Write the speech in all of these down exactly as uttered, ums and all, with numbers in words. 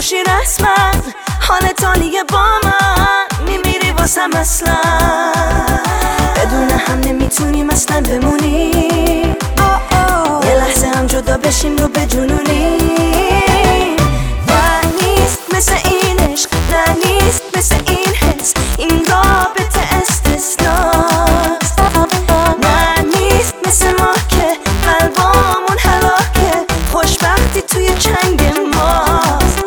خوشی رسما حالت عالیه با من میمیری واسم اصلا بدون هم نمیتونیم اصلا بمونیم یه لحظه هم جدا بشیم رو بجنونیم نه نیست مثل این عشق نه نیست مثل این حس این رابطه استثناست نه نیست مثل ما که قلبامون هلاکه خوشبختی توی چنگ ماست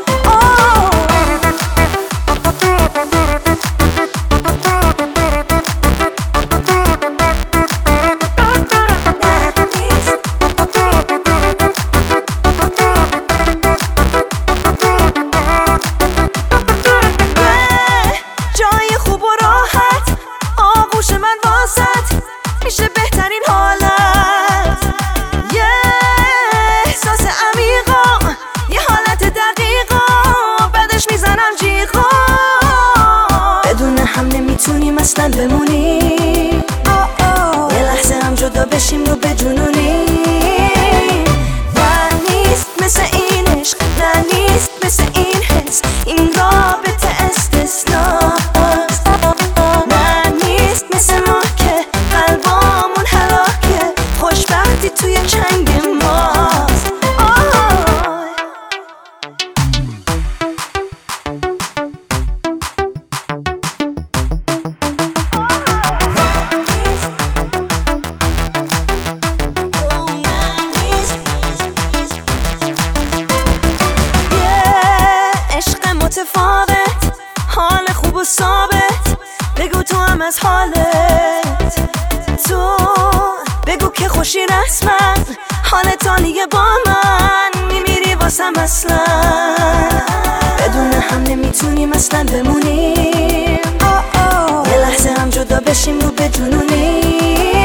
میشه بهترین حالت یه احساس عمیقا یه حالت دقیقا بعدش میزنم جیغا بدون هم نمیتونیم اصلا بمونیم یه لحظه هم جدا بشیم رو بجنونیم نه نیست مثل این عشق نه نیست مثل این حس این رابطه استثناست نه نیست مثل ما که قلبامون هلاکه خوشبختی توی چنگ ماست یه عشق متفاوت حال خوب و ثابت بگو تو هم از حالت تو بگو که خوشی رسما حالت عالیه با من میمیری واسم اصلا بدون هم نمیتونیم اصلا بمونیم یه لحظه هم جدا بشیم رو بجنونیم